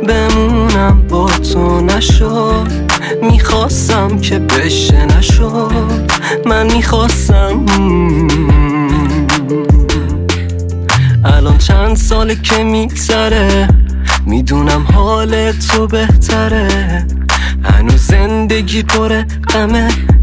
بمونم با تو نشد، میخواستم که بشه نشد، من میخواستم. الان چند ساله که میگذره، میدونم حال تو بهتره، هنوز زندگی پره غمه.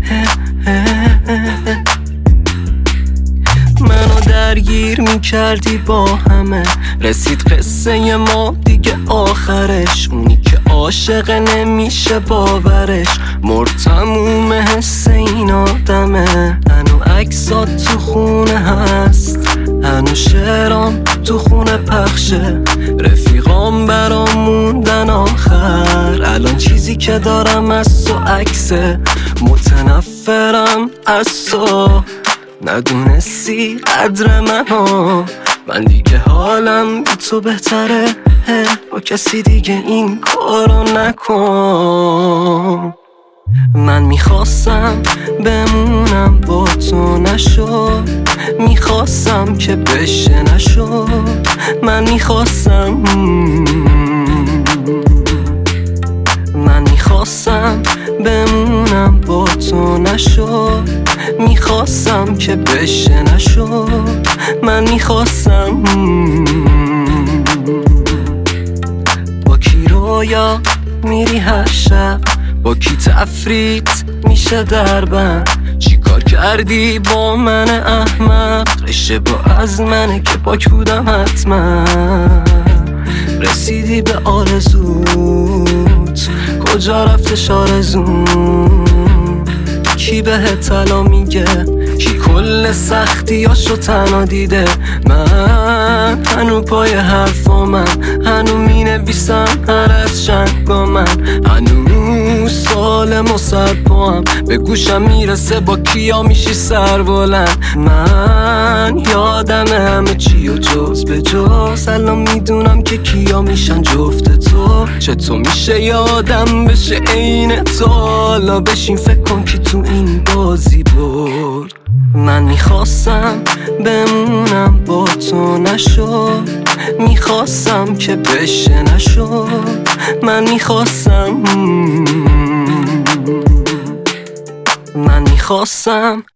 منو درگیر میکردی با همه، رسید قصه ما دیگه آخرش، اونی که عاشق نمیشه باورش، مرد تموم حس این آدمه. هنو عکسات تو خونه هست، هنو شعرام تو خونه پخشه، رفیقام برام موندن آخر، الان چیزی که دارم از تو عکسه، متنفرم از تو، ندونستی قدر منو، من دیگه حالم بی تو بهتره، با کسی دیگه این کارو نکن. من میخواستم بمونم با تو نشد، میخواستم که بشه نشد، من میخواستم. من میخواستم بمونم با تو نشد، میخواستم که بشه نشد، من میخواستم. با کی رویا میری هر شب، با کی تفریط میشه دربند، چی کار کردی با من احمق، اشتباه از منه که پاک بودم حتما، رسیدی به آرزوت، کجا رفتش آرزوم، کی بهت طلا میگه، کی کل سختیاشو تنها دیده، من هنو پای حرفامم، هنو مینویسم هر از چند با من، هنو سالم و سرپام به گوشم میرسه، با کیا میشی سر بلند، من یادم همه چی و جز به جز، الان میدونم که کیا میشن جفت تو، چطور میشه یادم بشه عین تو، حالا بشین فکر کن که تو این بازی برد. من میخواستم بمونم با تو نشد، میخواستم که بشه نشد، من میخواستم. من میخواستم